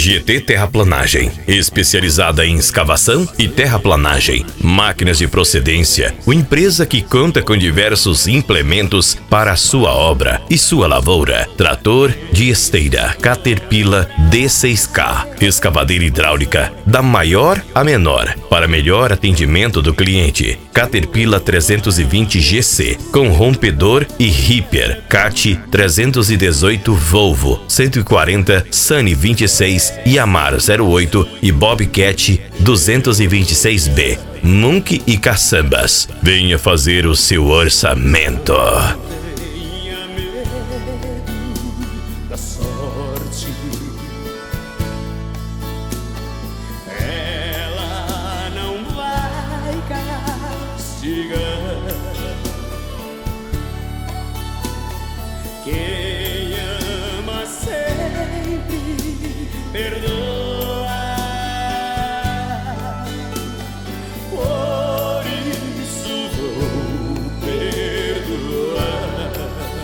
GT Terraplanagem, especializada em escavação e terraplanagem. Máquinas de procedência, uma empresa que conta com diversos implementos para a sua obra e sua lavoura. Trator de esteira Caterpillar D6K, escavadeira hidráulica da maior a menor, para melhor atendimento do cliente. Caterpillar 320 GC, com rompedor e Ripper, CAT 318 Volvo, 140 Sunny 26, Yamaha 08 e Bobcat 226B, Munk e caçambas. Venha fazer o seu orçamento. Ela não vai castigar quem ama sempre perdoa. Por isso vou perdoar.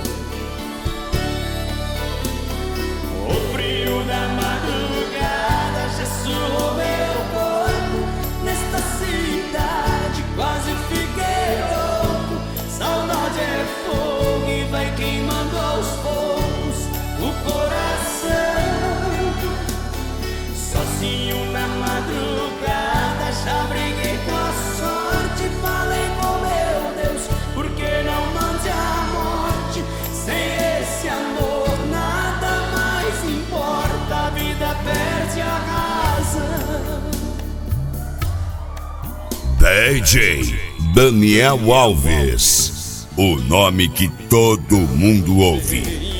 O frio da madrugada já surrou meu corpo. Nesta cidade quase fiquei louco. Saudade é fogo e vai queimando aos poucos o coração. Sozinho na madrugada já briguei com a sorte. Falei com meu Deus, por que não mande a morte? Sem esse amor nada mais importa, a vida perde a razão. DJ Daniel Alves, o nome que todo mundo ouve.